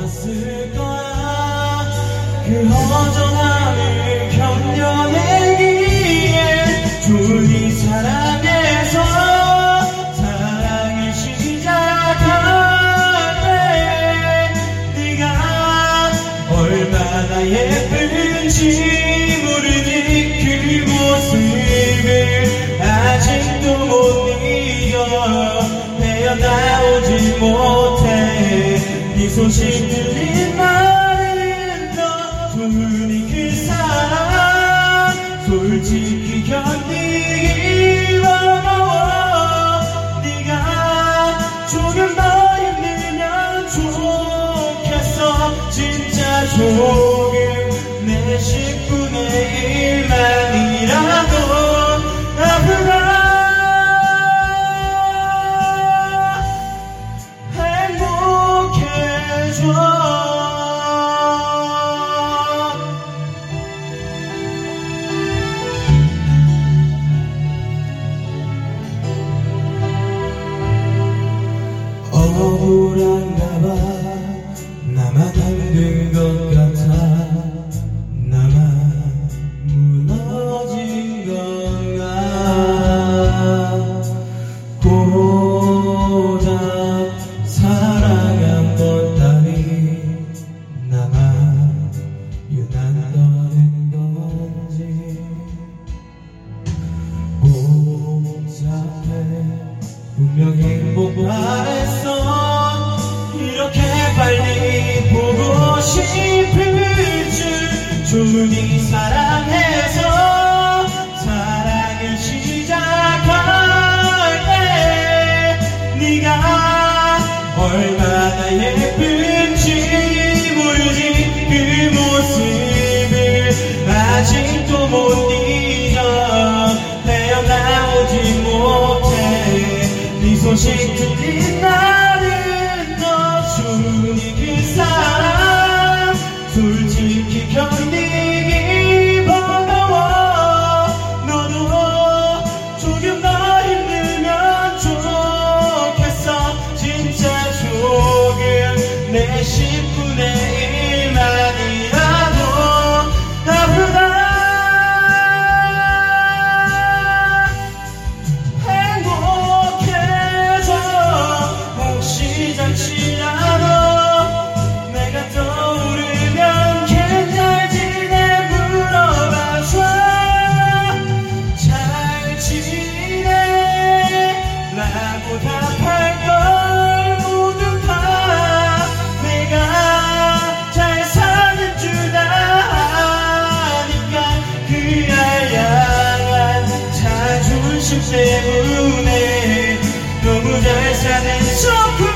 좋았을 거야. 그 허전함을 견뎌내기에 조용히 사랑해서 사랑을 시작할 때 네가 얼마나 예쁜지 모르니 그 모습을 아직도 못 잊어. 헤어나오지 못해. 네 소식 들린 날은 너 조용히 그 사랑 솔직히 견디기 어려워. 네가 조금 더 힘들면 좋겠어. 진짜 조금 내 10분의 1만이라도 아프다. 억울한가봐. 나만 힘든 것 같아. 나만 무너진 건가. 고작 사랑 한 번 따위 나만 유난하는 건지. 복잡해. 분명 행복 바랬어. 이렇게 빨리 보고 싶을 줄. 조용히 사랑해서 사랑을 시작할 때 네가 얼마나 예쁜지 모르지. 그 모습을 아직도 못 잊어. 헤어나오지 못해. 네 소식 들린 날은 너 조용히 그 사랑 솔직히 견디기 버거워. 너도 조금 더 힘들면 좋겠어. 진짜 조금 내 10분의 1만이라도 아프다. 잠시라도 내가 떠오르면 괜찮 지내 물어봐줘. 잘 지내 라고 답할 걸 모두 다 내가 잘 사는 줄 아니까. 그날 향한 자존심 때문에 너무 잘 사는 척